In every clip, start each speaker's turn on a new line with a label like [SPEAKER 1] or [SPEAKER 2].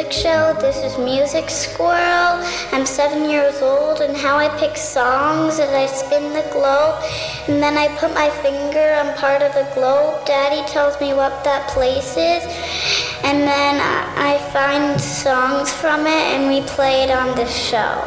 [SPEAKER 1] music show. This is Music Squirrel. I'm 7 years old, and how I pick songs is I spin the globe, and then I put my finger on part of the globe. Daddy tells me what that place is, and then I find songs from it, and we play it on the show.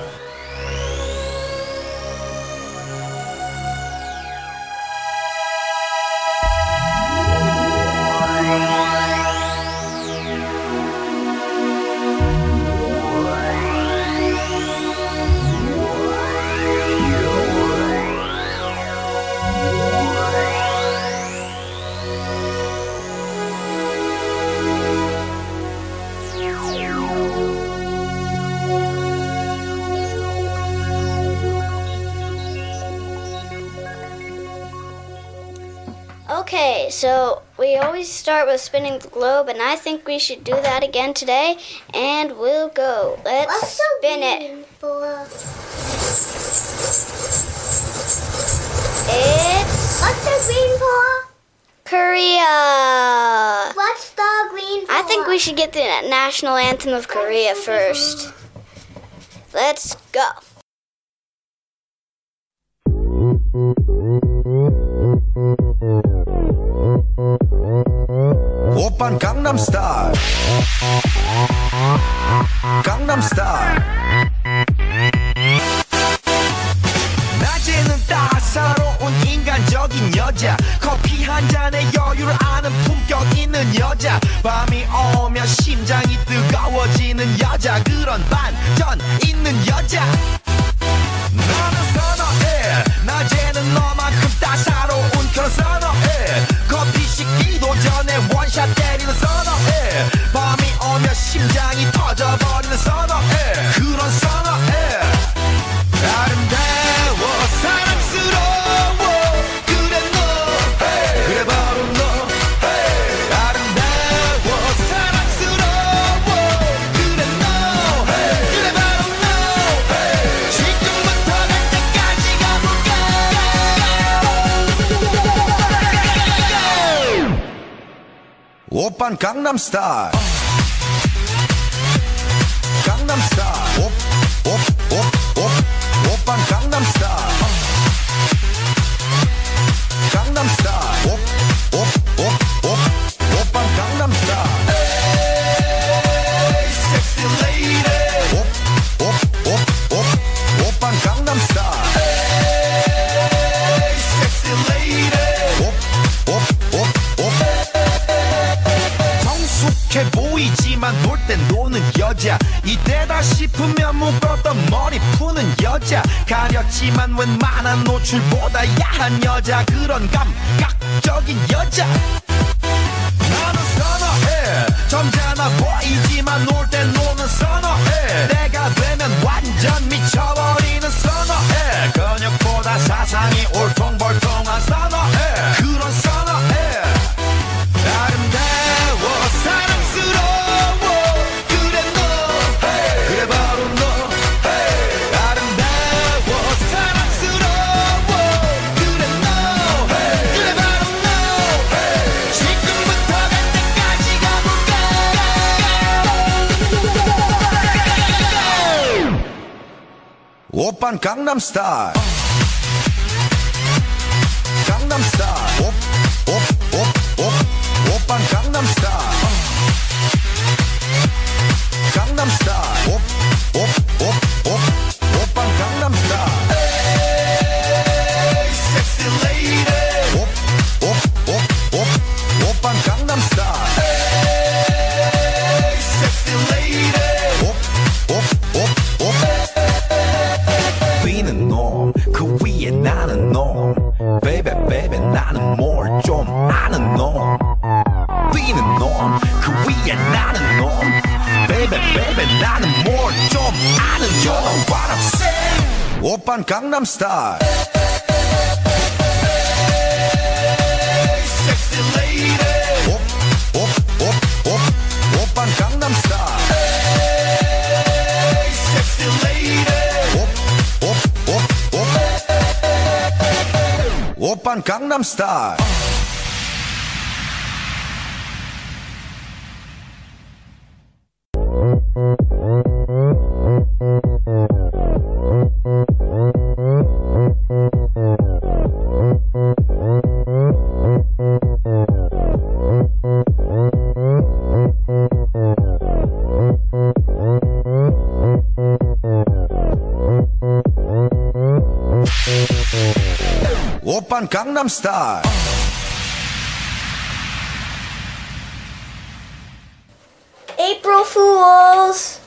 [SPEAKER 1] Okay, so we always start with spinning the globe, and I think we should do that again today, and we'll go. Let's spin it.
[SPEAKER 2] What's the green for?
[SPEAKER 1] Korea.
[SPEAKER 2] What's the green for?
[SPEAKER 1] I think we should get the national anthem of Korea first. Let's go.
[SPEAKER 3] 오빤 강남스타일 강남스타일 낮에는 따사로운 인간적인 여자 커피 한 잔에 여유를 아는 품격 있는 여자 밤이 오면 심장이 뜨거워지는 여자 그런 반전 있는 여자 나는 선어해 낮에는 너만큼 따사로운 그런 선어해 커피 식기도 전에 원샷 때리는 선어해 밤이 오면 심장이 터져버리는 선어해 그런 선어해 아름다워 사랑스러워 그래 너 hey. 그래 바로 너 hey. 아름다워 사랑스러워 그래 너 hey. 그래 바로 너 hey. 지금부터 갈 때까지 가볼까 오빤 강남스타일 강남스타일 오빤 강남스타일 강남스타일 오빤 강남스타일 에이 섹시 레이디 오빤 강남스타일 에이 섹시 레이디 성숙해 보이지만 놀 땐 노는 여자 이때다 싶으면 묶었던 머리 푸는 여자 가렸지만 웬만한 노출보다 야한 여자 그런 감각적인 여자 나는 선어해 점잖아 보이지만 놀 땐 노는 선어해 내가 되면 완전 미쳐버리는 선어해 근육보다 사상이 올통벌통한 선어해 그런 선어해 아름다워 사랑스러워 그래 너 hey. 그래 바로 너 hey. 아름다워 사랑스러워 그래 너 hey. 그래 바로 너 hey. 지금부터 갈 때까지 가볼까 오빤 강남스타일 강남스타일 오빤 강남스타일 강남스타일 오빤 강남스타일 에이 섹시 레이디 오빤 강남스타일 에이 섹시 레이디 B는 놈 그 위에 나는 놈 Baby baby 나는 뭘 좀 아는 놈 B는 놈 그 위에 나는 놈 Baby baby 나는 뭘 좀 아는 놈 You know what I'm saying 오빤 강남스타일 Sexy lady 오빤 강남스타일 Sexy lady 오빤 강남스타일 오빤 강남스타일.
[SPEAKER 1] April Fools.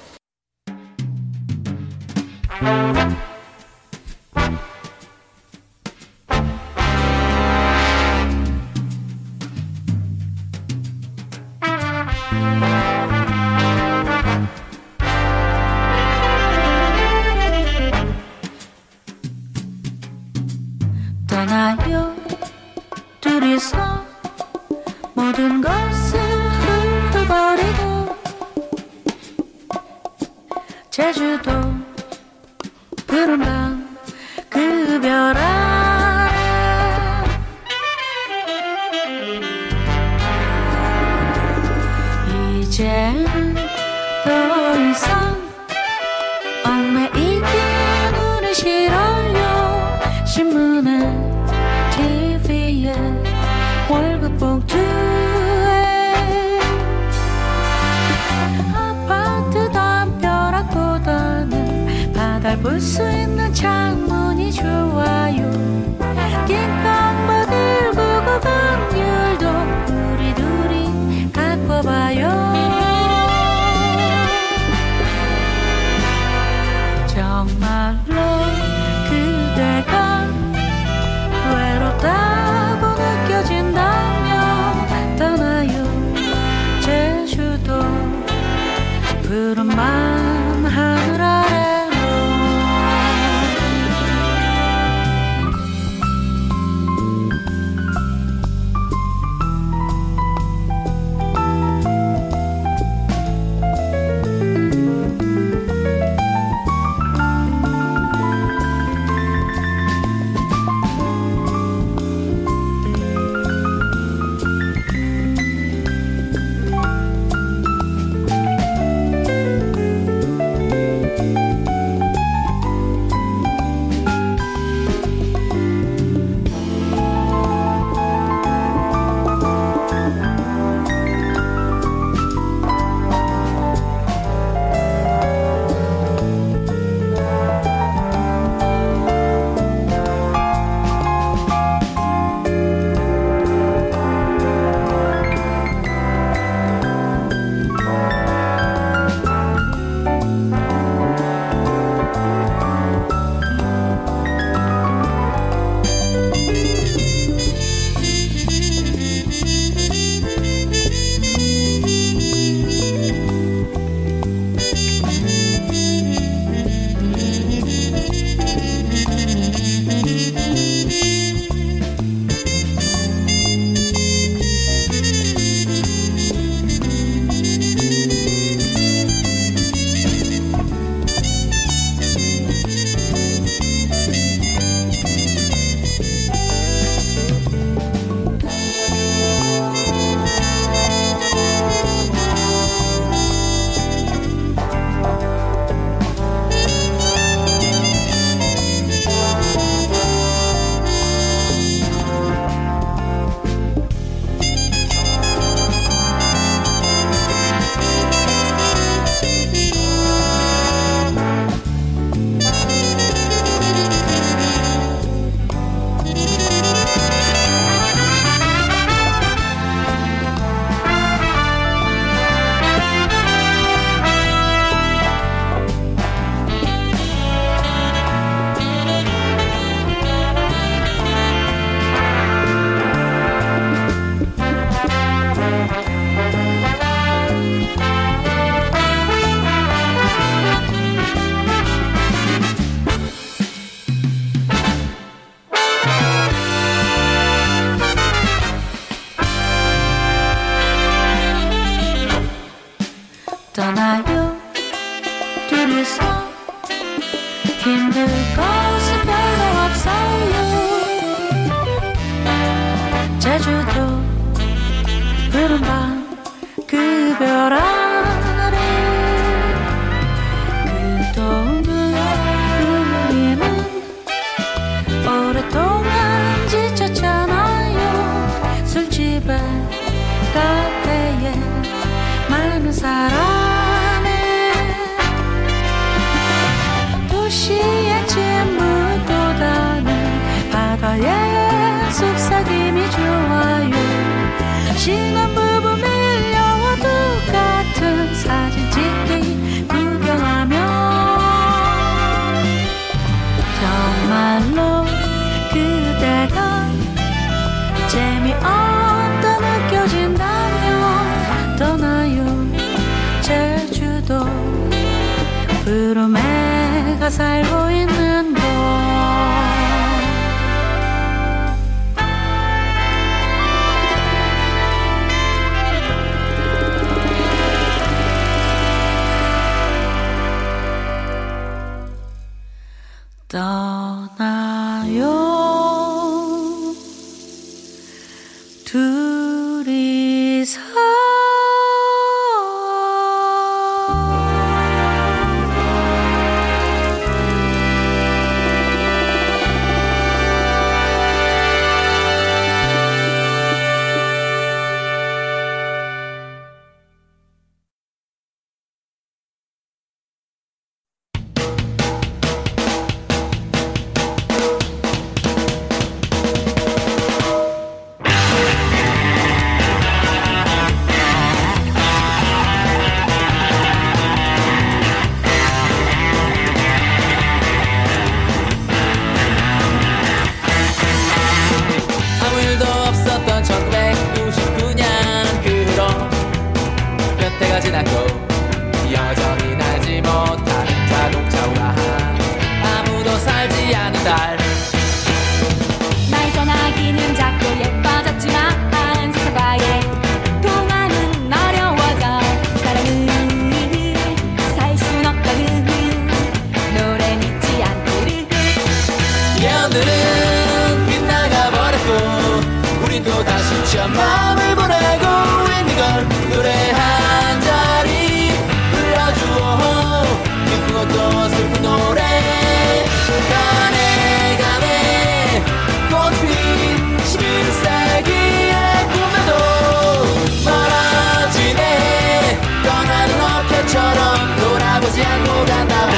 [SPEAKER 4] 떠나요 둘이서 모든 것을 흩어버리고 제주도 푸른 밤 그 별 아래 이제는 더 이상 얽매이기는 싫어요. 신문에 TV에 월급 봉투에 아파트 담벼락보다는 바다를 볼 수 있는 창문이 좋아요. 긴 강바들 보고 강률도 우리 둘이 갖고 봐요. 정말로 그대가 외롭다고 느껴진다면 떠나요 제주도 푸른 밤 하늘 아래로. 떠나요 둘이서 힘들 것은 별로 없어요. 제주도 푸른 밤 그 별 아래 그동안 우리는 오랫동안 지쳤잖아요. 술집에 카페에 많은 사람에 도시의 침묵보다는 바다에 구름에가 살고 있는 곳 떠나요 둘이서
[SPEAKER 5] 여전히 날지 못하는 자동차 우라한 아무도 살지 않은 달
[SPEAKER 6] 날 전화기는 작고 예뻐졌지만 세상과의 통화는 어려워져 사랑은 살 순 없다는 노래는 잊지 않기를
[SPEAKER 5] 예언들은 빗나가 버렸고 우린 또 다시 취한 마음을 보내고 있는 걸 노래 한 자리 불러주오 기쁜 것도 슬픈 노래 가네 가네 꽃핀 11세기의 꿈에도 멀어지네 떠나는 어깨처럼 돌아보지 않고 간다고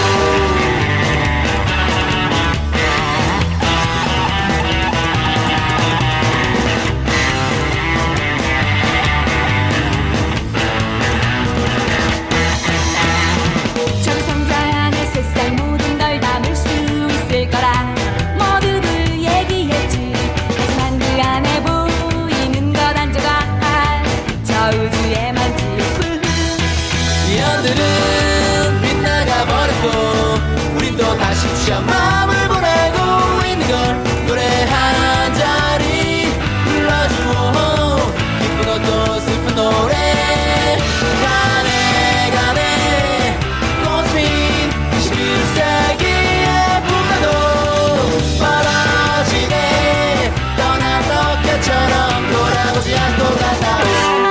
[SPEAKER 5] 예언들은 빗나가 버렸고 우린 또 다시 취한 마음을 보내고 있는 걸 노래 한 자리 불러주오 기쁜 것도 슬픈 노래 가네 가네 꽃핀 21세기의 꿈에도 멀어지네 떠난 로켓처럼 돌아보지 않고 간다고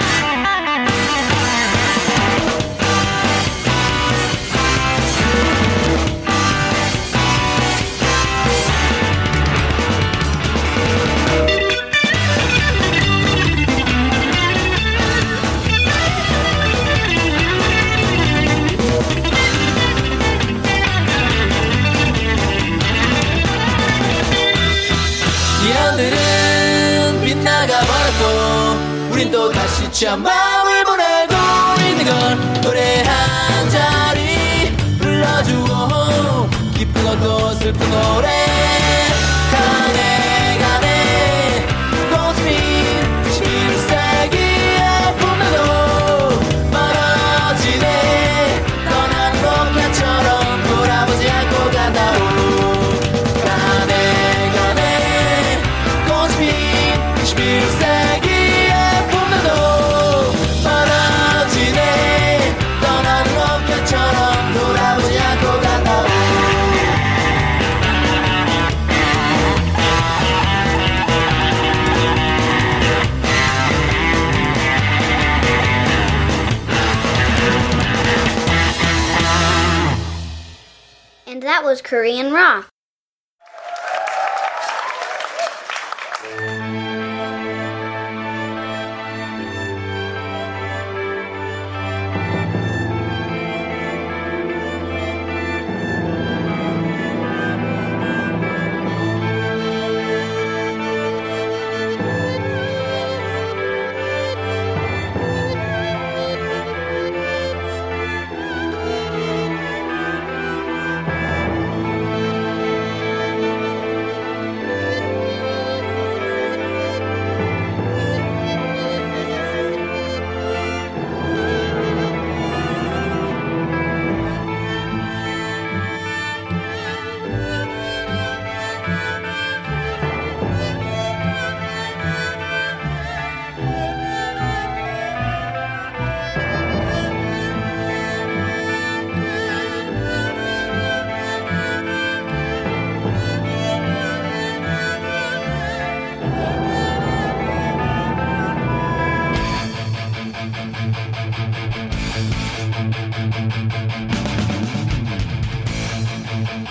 [SPEAKER 5] 예언들은 빗나가 버렸고 우린 또 다시 취한 마음을 보내고 있는 걸 노래 한 자리 불러주오 기쁜 것도 슬픈 노래 가네 가네 꽃핀 21세기의 꿈에도 멀어지네 떠난 로켓처럼 돌아보지 않고 간다고 가네 가네 꽃핀 21세기의 꿈에도 멀어지네 떠난 로켓처럼 돌아보지 않고 간다고
[SPEAKER 1] And that was Korean Raw.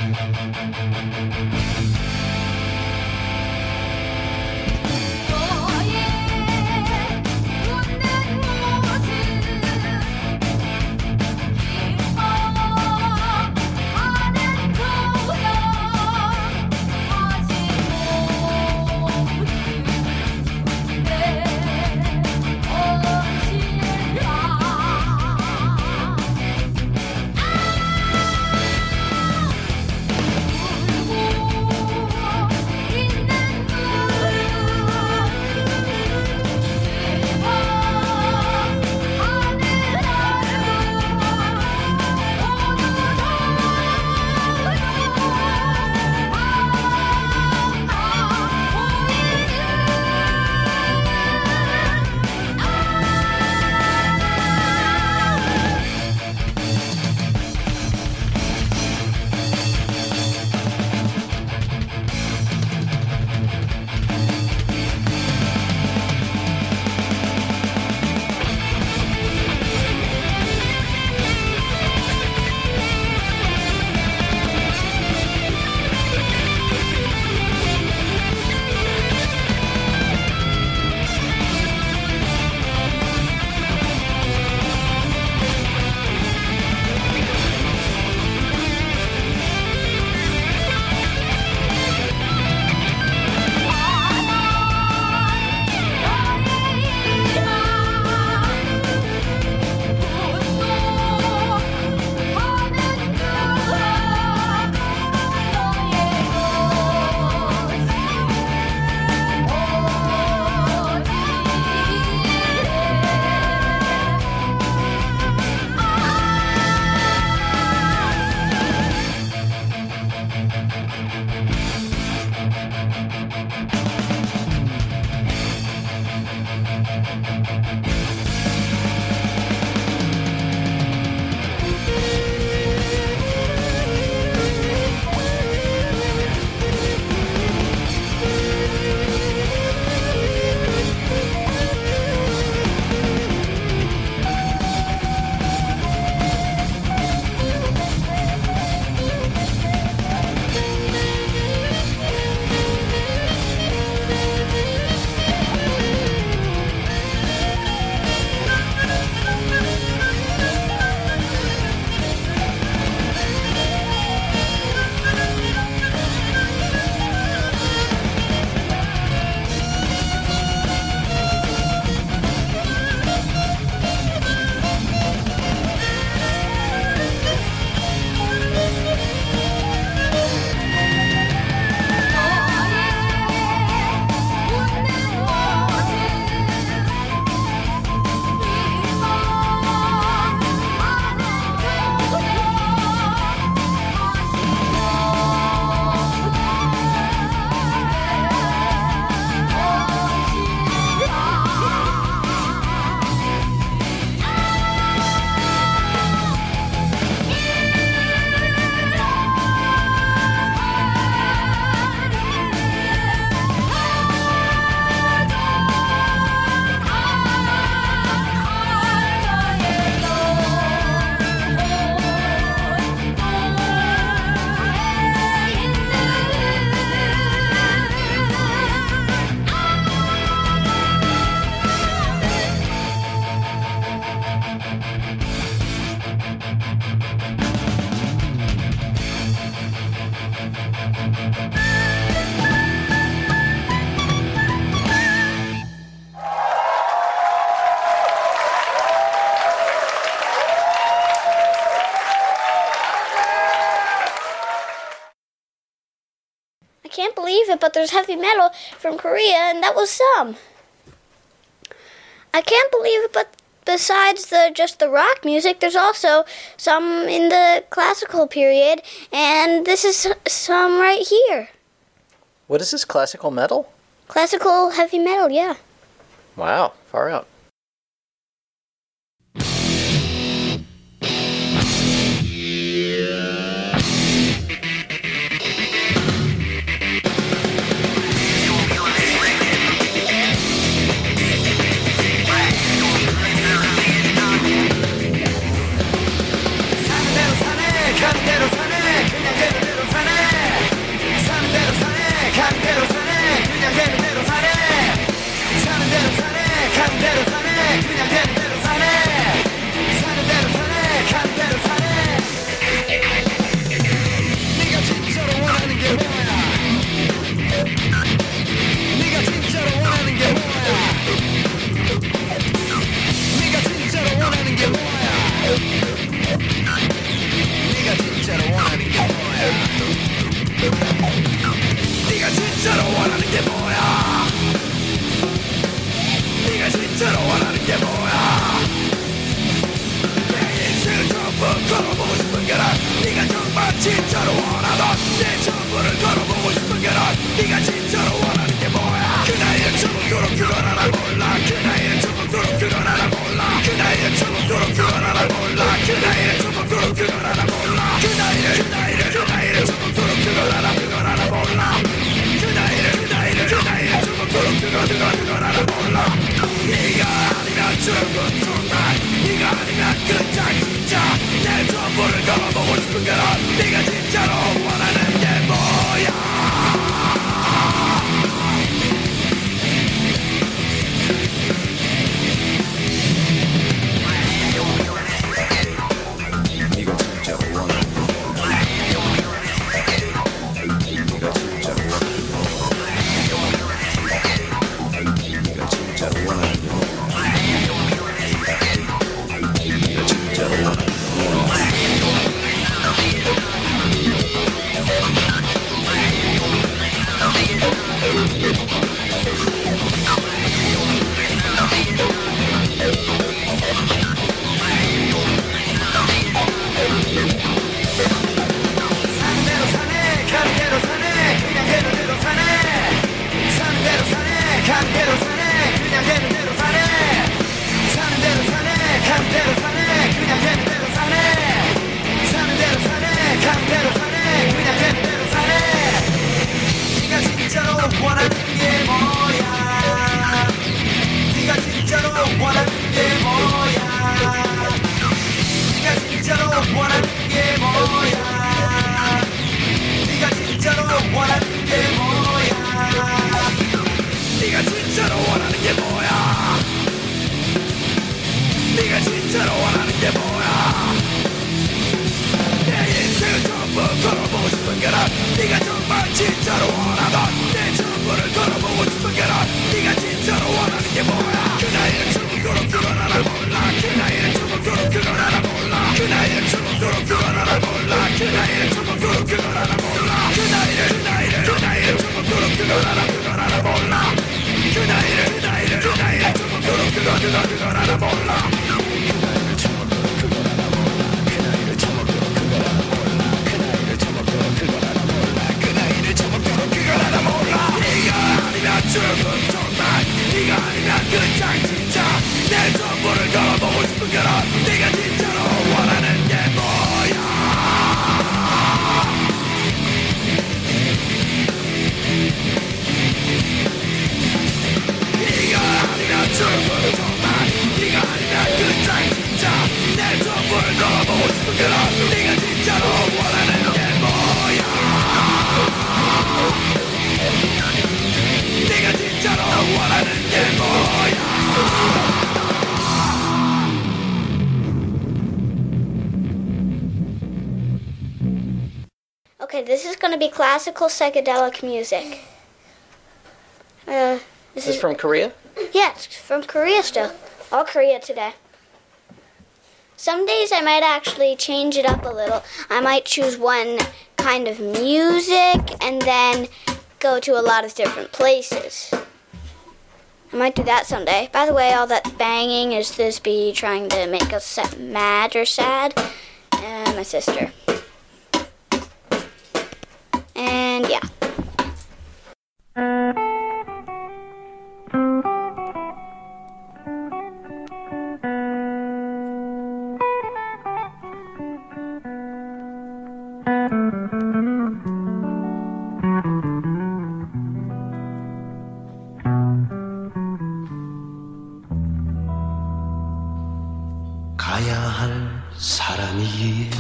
[SPEAKER 1] can't believe it, but there's heavy metal from Korea, and that was some. I can't believe it, but besides just the rock music, there's also some in the classical period, and this is some right here.
[SPEAKER 7] What is this, classical metal?
[SPEAKER 1] Classical heavy metal, yeah.
[SPEAKER 7] Wow, far out.
[SPEAKER 1] Okay, this is going to be classical psychedelic music.
[SPEAKER 7] This is from Korea?
[SPEAKER 1] Yeah, it's from Korea still. All Korea today. Some days I might actually change it up a little. I might choose one kind of music and then go to a lot of different places. I might do that someday. By the way, all that banging is this bee trying to make us mad or sad. And my sister. And yeah.
[SPEAKER 3] 가야 할 사람이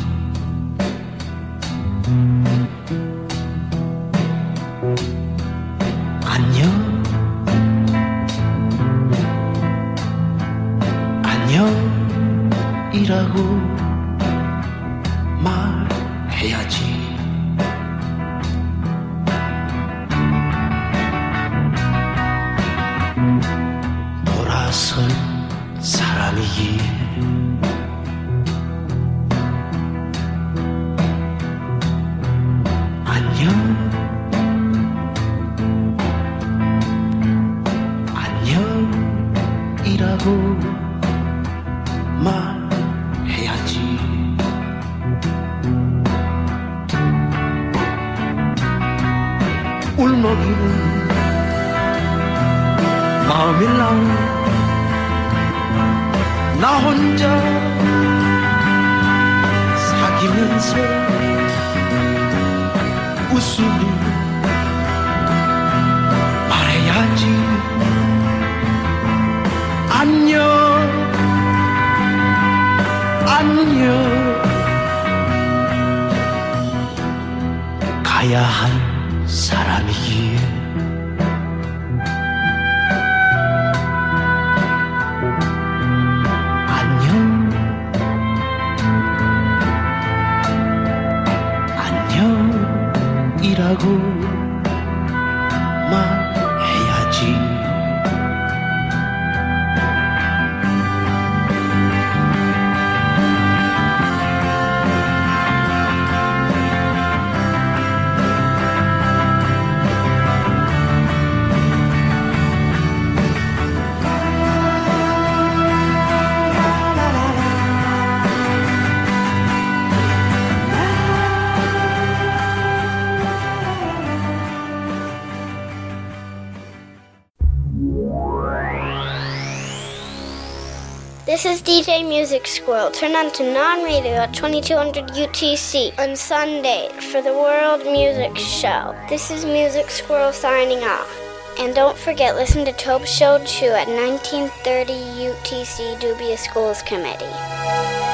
[SPEAKER 3] 안녕 안녕이라고 말해야지 돌아설 사람이 안녕이라고 말해야지 울먹이는 마음일랑 나 혼자 사귀면서 웃으며 말해야지
[SPEAKER 5] 가야 할 사람이기에 안녕 안녕이라고 말해야지.
[SPEAKER 1] This is DJ Music Squirrel. Turn on to non-radio at 2200 UTC on Sunday for the World Music Show. This is Music Squirrel signing off. And don't forget, listen to Tobe Show 2 at 1930 UTC Dubious Schools Committee.